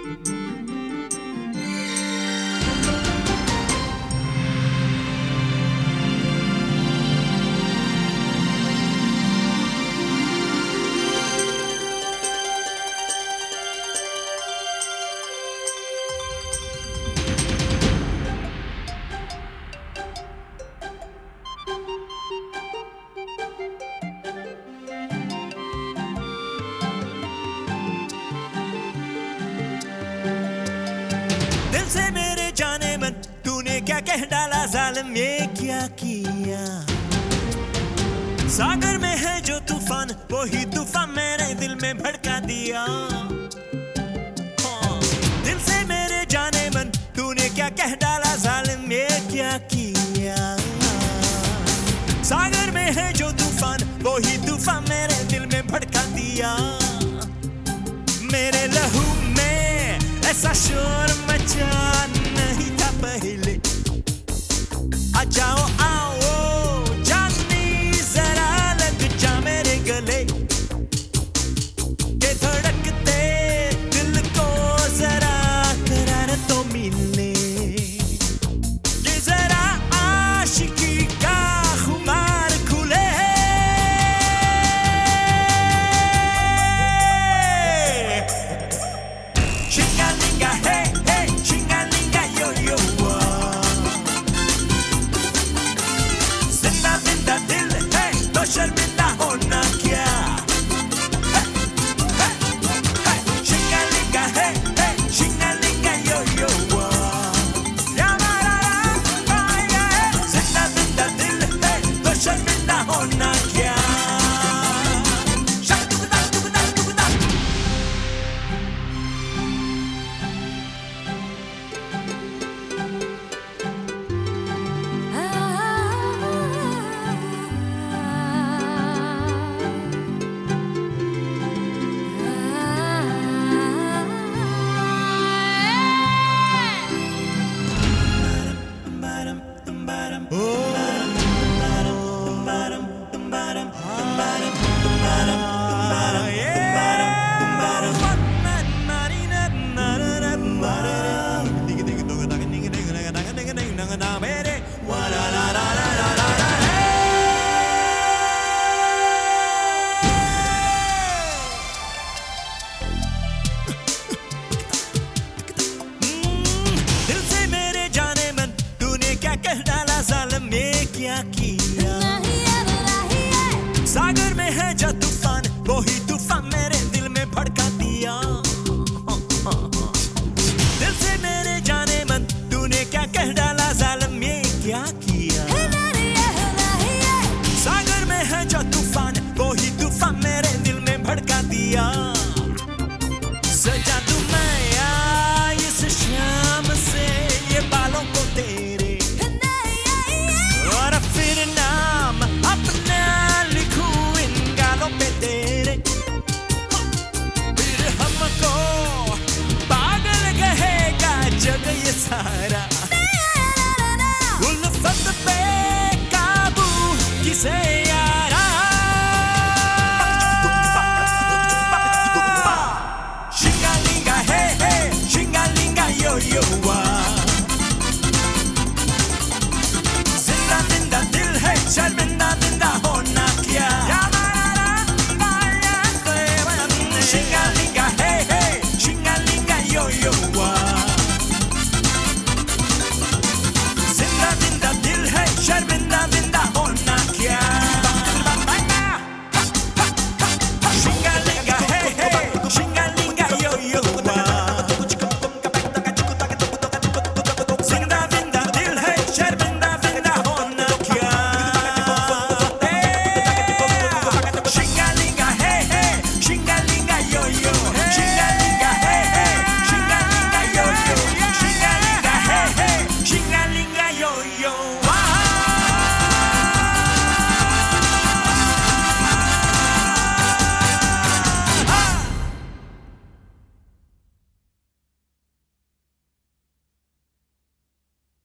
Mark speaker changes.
Speaker 1: से मेरे जाने मन तूने क्या कह डाला जालिम, ये क्या किया। सागर में है जो तूफान, वो ही तूफान मेरे दिल में भड़का दिया। हाँ। दिल से मेरे जाने मन तूने क्या कह डाला जालिम, ये क्या किया। सागर में है जो तूफान, वो ही तूफान मेरे दिल में भड़का दिया। मेरे लहू में ऐसा शोर मचा नहीं था पहले। आ जाओ